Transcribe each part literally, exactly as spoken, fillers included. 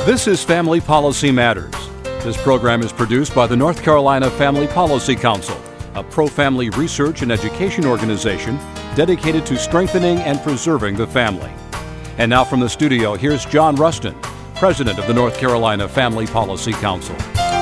This is Family Policy Matters. This program is produced by the North Carolina Family Policy Council, a pro-family research and education organization dedicated to strengthening and preserving the family. And now from the studio, here's John Rustin, President of the North Carolina Family Policy Council.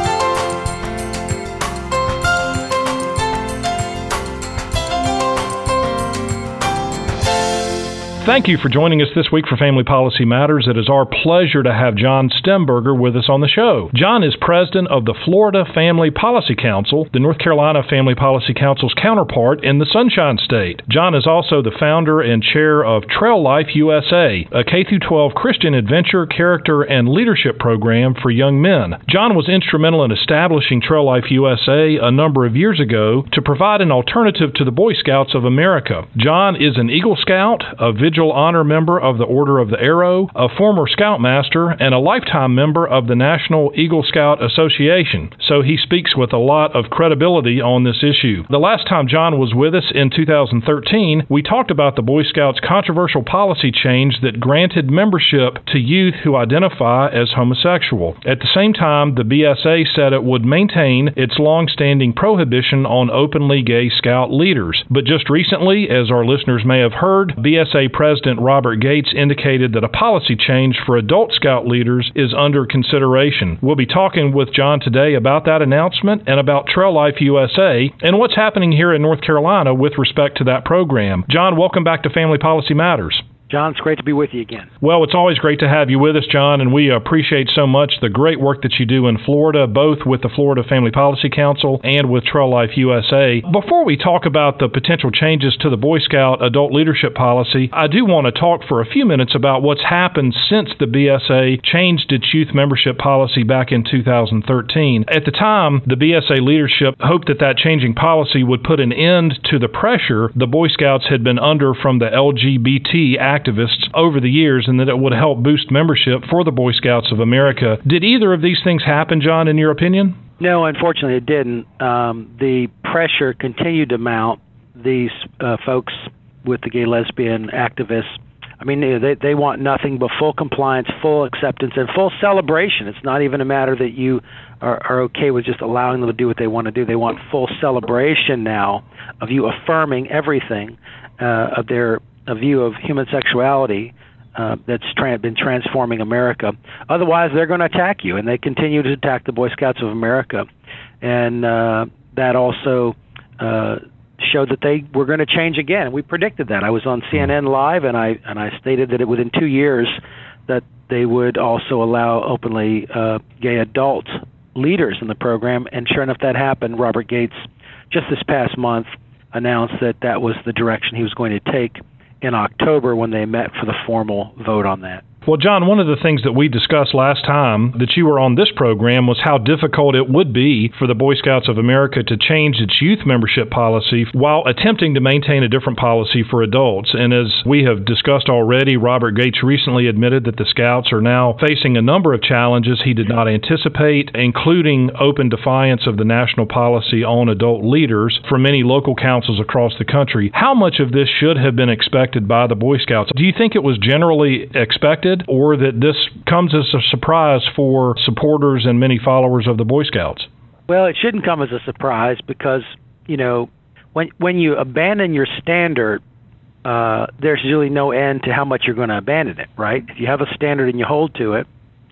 Thank you for joining us this week for Family Policy Matters. It is our pleasure to have John Stemberger with us on the show. John is president of the Florida Family Policy Council, the North Carolina Family Policy Council's counterpart in the Sunshine State. John is also the founder and chair of Trail Life U S A, a K through twelve Christian adventure, character, and leadership program for young men. John was instrumental in establishing Trail Life U S A a number of years ago to provide an alternative to the Boy Scouts of America. John is an Eagle Scout, a Vigil Honor member of the Order of the Arrow, a former Scoutmaster, and a lifetime member of the National Eagle Scout Association, so he speaks with a lot of credibility on this issue. The last time John was with us in two thousand thirteen, we talked about the Boy Scouts' controversial policy change that granted membership to youth who identify as homosexual. At the same time, the B S A said it would maintain its long-standing prohibition on openly gay Scout leaders. But just recently, as our listeners may have heard, B S A President President Robert Gates indicated that a policy change for adult Scout leaders is under consideration. We'll be talking with John today about that announcement and about Trail Life U S A and what's happening here in North Carolina with respect to that program. John, welcome back to Family Policy Matters. John, it's great to be with you again. Well, it's always great to have you with us, John, and we appreciate so much the great work that you do in Florida, both with the Florida Family Policy Council and with Trail Life U S A. Before we talk about the potential changes to the Boy Scout adult leadership policy, I do want to talk for a few minutes about what's happened since the B S A changed its youth membership policy back in two thousand thirteen. At the time, the B S A leadership hoped that that changing policy would put an end to the pressure the Boy Scouts had been under from the L G B T activists over the years, and that it would help boost membership for the Boy Scouts of America. Did either of these things happen, John, in your opinion? No, unfortunately it didn't. Um, the pressure continued to mount. These uh, folks with the gay lesbian activists, I mean, they, they want nothing but full compliance, full acceptance, and full celebration. It's not even a matter that you are, are okay with just allowing them to do what they want to do. They want full celebration now of you affirming everything uh, of their a view of human sexuality uh, that's tra- been transforming America. Otherwise, they're going to attack you, and they continue to attack the Boy Scouts of America. And uh, that also uh, showed that they were going to change again. We predicted that. I was on C N N Live, and I and I stated that it, within two years that they would also allow openly uh, gay adult leaders in the program. And sure enough, that happened. Robert Gates, just this past month, announced that that was the direction he was going to take in October when they met for the formal vote on that. Well, John, one of the things that we discussed last time that you were on this program was how difficult it would be for the Boy Scouts of America to change its youth membership policy while attempting to maintain a different policy for adults. And as we have discussed already, Robert Gates recently admitted that the Scouts are now facing a number of challenges he did not anticipate, including open defiance of the national policy on adult leaders from many local councils across the country. How much of this should have been expected by the Boy Scouts? Do you think it was generally expected, or that this comes as a surprise for supporters and many followers of the Boy Scouts? Well, it shouldn't come as a surprise because, you know, when when you abandon your standard, uh, there's really no end to how much you're going to abandon it, right? If you have a standard and you hold to it,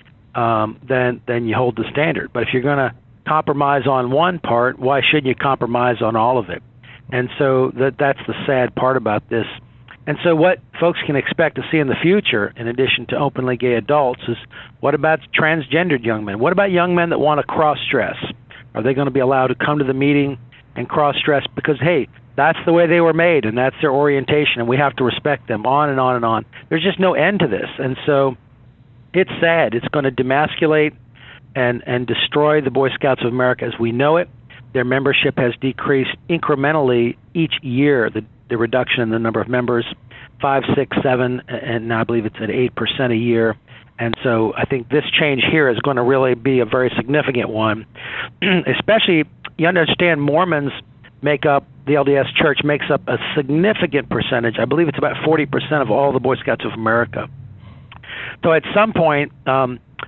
um, then then you hold the standard. But if you're going to compromise on one part, why shouldn't you compromise on all of it? And so that that's the sad part about this. And so what folks can expect to see in the future, in addition to openly gay adults, is what about transgendered young men? What about young men that want to cross-dress? Are they going to be allowed to come to the meeting and cross-dress because, hey, that's the way they were made and that's their orientation and we have to respect them, on and on and on. There's just no end to this. And so it's sad. It's going to demasculate and, and destroy the Boy Scouts of America as we know it. Their membership has decreased incrementally each year. The the reduction in the number of members, five, six, seven, and now I believe it's at eight percent a year. And so I think this change here is going to really be a very significant one, especially you understand Mormons make up, the L D S Church makes up a significant percentage. I believe it's about forty percent of all the Boy Scouts of America. So at some point, um,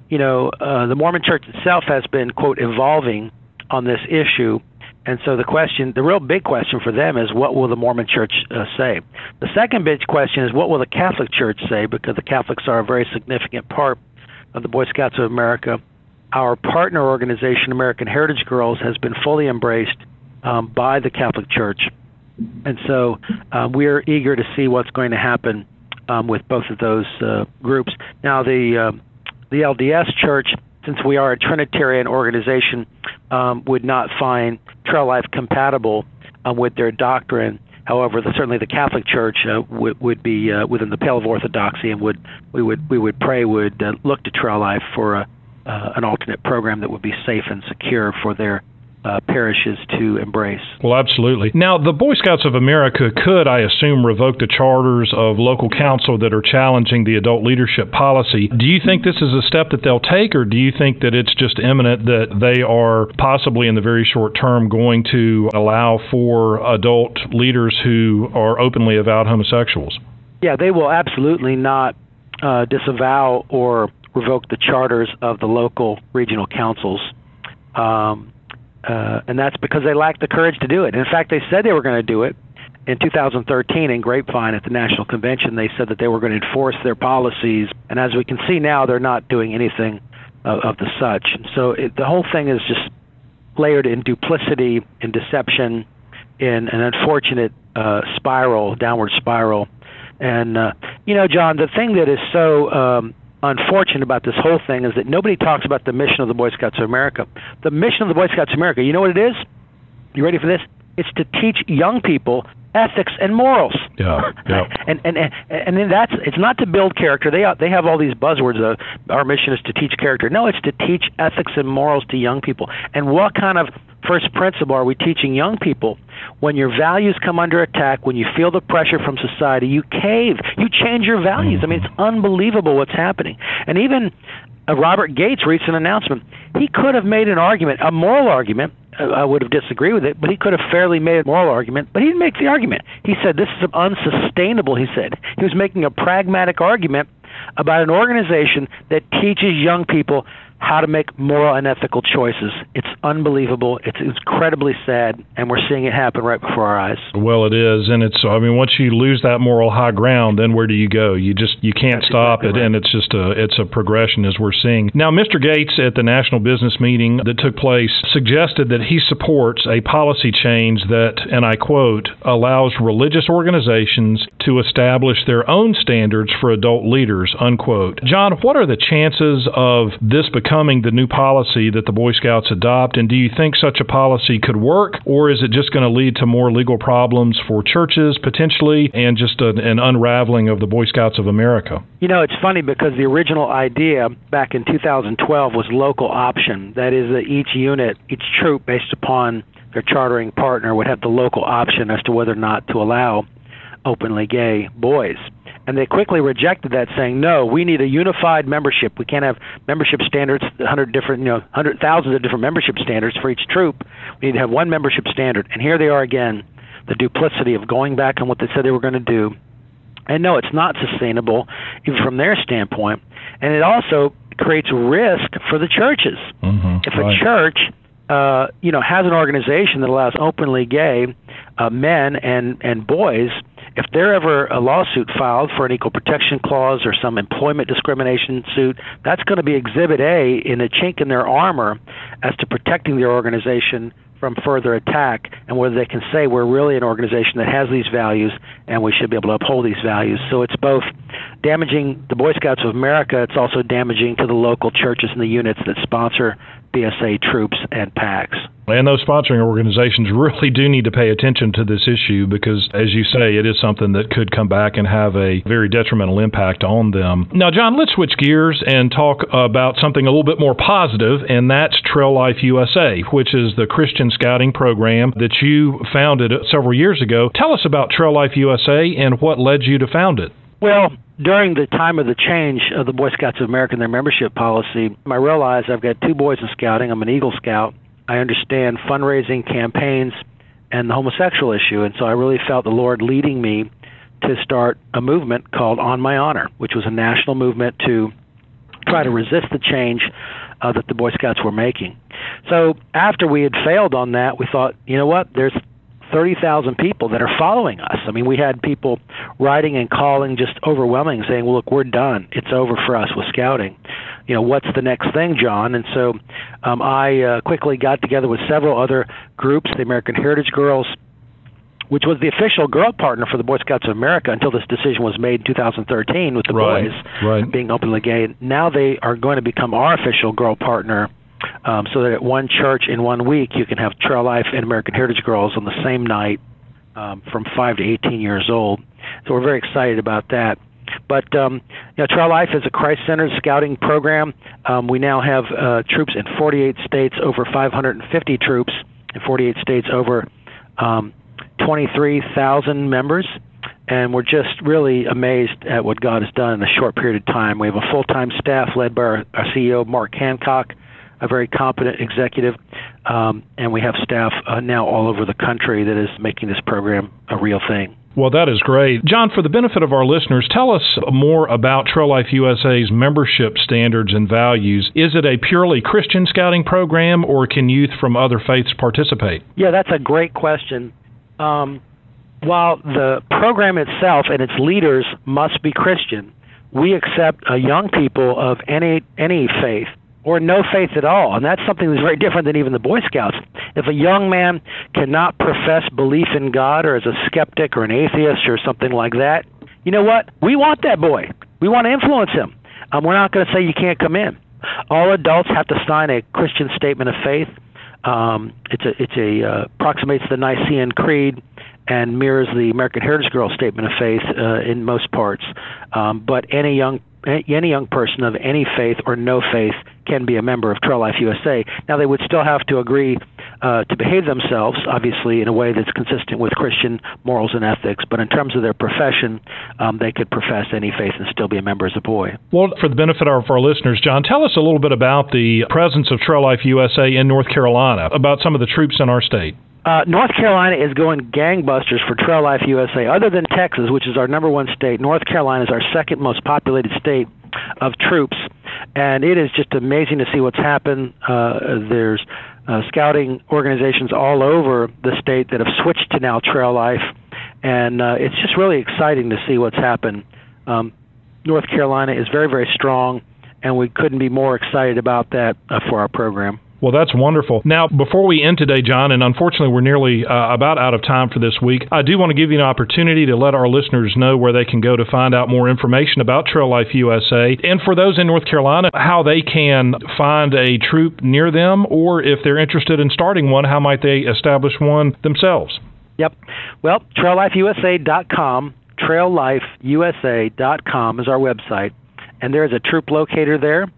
you know, uh, the Mormon Church itself has been, quote, evolving on this issue. And so the question, the real big question for them is, what will the Mormon Church uh, say? The second big question is, what will the Catholic Church say? Because the Catholics are a very significant part of the Boy Scouts of America. Our partner organization, American Heritage Girls, has been fully embraced um, by the Catholic Church. And so uh, we're eager to see what's going to happen um, with both of those uh, groups. Now, the, uh, the L D S Church, since we are a Trinitarian organization, um, would not find Trail Life compatible uh, with their doctrine. However, the, certainly the Catholic Church uh, would, would be uh, within the pale of orthodoxy, and would we would we would pray would uh, look to Trail Life for a, uh, an alternate program that would be safe and secure for their Uh, parishes to embrace. Well, absolutely. Now, the Boy Scouts of America could, I assume, revoke the charters of local council that are challenging the adult leadership policy. Do you think this is a step that they'll take, or do you think that it's just imminent that they are possibly in the very short term going to allow for adult leaders who are openly avowed homosexuals? Yeah, they will absolutely not uh, disavow or revoke the charters of the local regional councils. Um, Uh, and that's because they lacked the courage to do it. In fact, they said they were going to do it in two thousand thirteen in Grapevine at the National Convention. They said that they were going to enforce their policies. And as we can see now, they're not doing anything of, of the such. So it, the whole thing is just layered in duplicity and deception, in an unfortunate uh, spiral, downward spiral. And, uh, you know, John, the thing that is so um, unfortunate about this whole thing is that nobody talks about the mission of the Boy Scouts of America. The mission of the Boy Scouts of America, you know what it is? You ready for this? It's to teach young people ethics and morals. Yeah, yeah. and and and and then that's it's not to build character. They they have all these buzzwords. Of, our mission is to teach character. No, it's to teach ethics and morals to young people. And what kind of first principle are we teaching young people? When your values come under attack, when you feel the pressure from society, you cave. You change your values. I mean, it's unbelievable what's happening. And even uh, Robert Gates' recent announcement, he could have made an argument, a moral argument. uh, I would have disagreed with it, but he could have fairly made a moral argument, but he didn't make the argument. He said this is unsustainable, he said. He was making a pragmatic argument about an organization that teaches young people how to make moral and ethical choices. It's unbelievable. It's incredibly sad, and we're seeing it happen right before our eyes. Well, it is, and it's, I mean, once you lose that moral high ground, then where do you go? You just, you can't That's stop exactly it, right. And it's just a, it's a progression as we're seeing. Now, Mister Gates at the national business meeting that took place suggested that he supports a policy change that, and I quote, allows religious organizations to establish their own standards for adult leaders, unquote. John, what are the chances of this becoming becoming the new policy that the Boy Scouts adopt, and do you think such a policy could work, or is it just going to lead to more legal problems for churches potentially and just a, an unraveling of the Boy Scouts of America? You know, it's funny because the original idea back in two thousand twelve was local option. That is, that each unit, each troop, based upon their chartering partner, would have the local option as to whether or not to allow openly gay boys. And they quickly rejected that, saying, no, we need a unified membership. We can't have membership standards, one hundred different, you know, one hundred thousands of different membership standards for each troop. We need to have one membership standard. And here they are again, the duplicity of going back on what they said they were going to do. And no, it's not sustainable, even from their standpoint. And it also creates risk for the churches. Mm-hmm, if right. a church, uh, you know, has an organization that allows openly gay uh, men and, and boys, if there ever a lawsuit filed for an equal protection clause or some employment discrimination suit, that's going to be Exhibit A in a chink in their armor as to protecting their organization from further attack, and whether they can say we're really an organization that has these values and we should be able to uphold these values. So it's both damaging the Boy Scouts of America, it's also damaging to the local churches and the units that sponsor B S A troops and PACs. And those sponsoring organizations really do need to pay attention to this issue because, as you say, it is something that could come back and have a very detrimental impact on them. Now, John, let's switch gears and talk about something a little bit more positive, and that's Trail Life U S A, which is the Christian scouting program that you founded several years ago. Tell us about Trail Life U S A and what led you to found it. Well, during the time of the change of the Boy Scouts of America and their membership policy, I realized I've got two boys in scouting. I'm an Eagle Scout. I understand fundraising, campaigns, and the homosexual issue, and so I really felt the Lord leading me to start a movement called On My Honor, which was a national movement to try to resist the change uh, that the Boy Scouts were making. So after we had failed on that, we thought, you know what, there's thirty thousand people that are following us. I mean, we had people writing and calling just overwhelming, saying, well, look, we're done. It's over for us with Scouting. You know, what's the next thing, John? And so um, I uh, quickly got together with several other groups, the American Heritage Girls, which was the official girl partner for the Boy Scouts of America until this decision was made in two thousand thirteen with the right, boys right. being openly gay. Now they are going to become our official girl partner, um, so that at one church in one week you can have Trail Life and American Heritage Girls on the same night um, from five to eighteen years old. So we're very excited about that. But um, you know, Trail Life is a Christ-centered scouting program. Um, we now have uh, troops in forty-eight states, over five hundred fifty troops in forty-eight states, over um, twenty-three thousand members, and we're just really amazed at what God has done in a short period of time. We have a full-time staff led by our, our C E O, Mark Hancock, a very competent executive, um, and we have staff uh, now all over the country that is making this program a real thing. Well, that is great. John, for the benefit of our listeners, tell us more about Trail Life U S A's membership standards and values. Is it a purely Christian scouting program, or can youth from other faiths participate? Yeah, that's a great question. Um, while the program itself and its leaders must be Christian, we accept uh, young people of any any faith or no faith at all, and that's something that's very different than even the Boy Scouts. If a young man cannot profess belief in God, or is a skeptic or an atheist or something like that, you know what? We want that boy. We want to influence him. Um, we're not going to say you can't come in. All adults have to sign a Christian statement of faith. Um, it's a, it's a uh, approximates the Nicene Creed and mirrors the American Heritage Girl Statement of Faith uh, in most parts. Um, but any young any young person of any faith or no faith can be a member of Trail Life U S A. Now, they would still have to agree uh, to behave themselves, obviously, in a way that's consistent with Christian morals and ethics. But in terms of their profession, um, they could profess any faith and still be a member as a boy. Well, for the benefit of our listeners, John, tell us a little bit about the presence of Trail Life U S A in North Carolina, about some of the troops in our state. Uh, North Carolina is going gangbusters for Trail Life U S A. Other than Texas, which is our number one state, North Carolina is our second most populated state of troops, and it is just amazing to see what's happened. Uh, there's uh, scouting organizations all over the state that have switched to now Trail Life, and uh, it's just really exciting to see what's happened. Um, North Carolina is very, very strong, and we couldn't be more excited about that uh, for our program. Well, that's wonderful. Now, before we end today, John, and unfortunately we're nearly uh, about out of time for this week, I do want to give you an opportunity to let our listeners know where they can go to find out more information about Trail Life U S A, and for those in North Carolina, how they can find a troop near them, or if they're interested in starting one, how might they establish one themselves? Yep. Well, trail life U S A dot com, trail life U S A dot com is our website, and there is a troop locator there.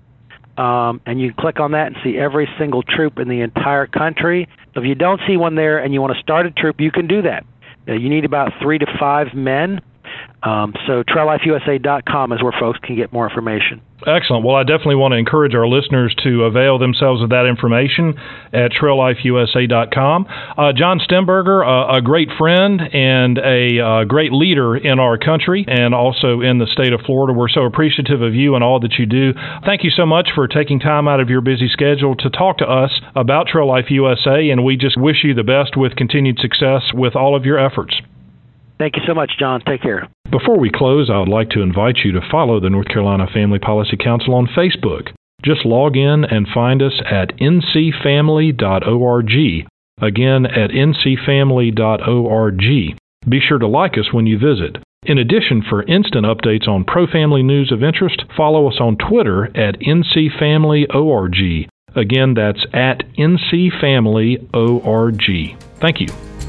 Um, and you can click on that and see every single troop in the entire country. If you don't see one there and you want to start a troop, you can do that. Uh, you need about three to five men. Um, so trail life U S A dot com is where folks can get more information. Excellent. Well, I definitely want to encourage our listeners to avail themselves of that information at trail life U S A dot com. Uh, John Stemberger, uh, a great friend and a uh, great leader in our country and also in the state of Florida. We're so appreciative of you and all that you do. Thank you so much for taking time out of your busy schedule to talk to us about Trail Life U S A, and we just wish you the best with continued success with all of your efforts. Thank you so much, John. Take care. Before we close, I would like to invite you to follow the North Carolina Family Policy Council on Facebook. Just log in and find us at n c family dot org. Again, at n c family dot org. Be sure to like us when you visit. In addition, for instant updates on pro-family news of interest, follow us on Twitter at n c family dot org. Again, that's at n c family dot org. Thank you.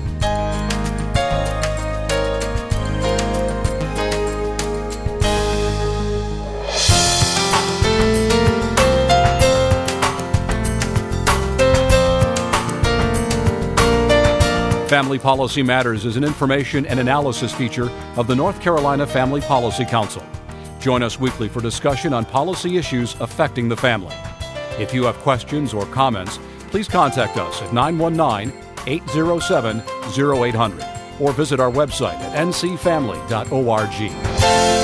Family Policy Matters is an information and analysis feature of the North Carolina Family Policy Council. Join us weekly for discussion on policy issues affecting the family. If you have questions or comments, please contact us at nine one nine, eight zero seven, zero eight zero zero or visit our website at n c family dot org.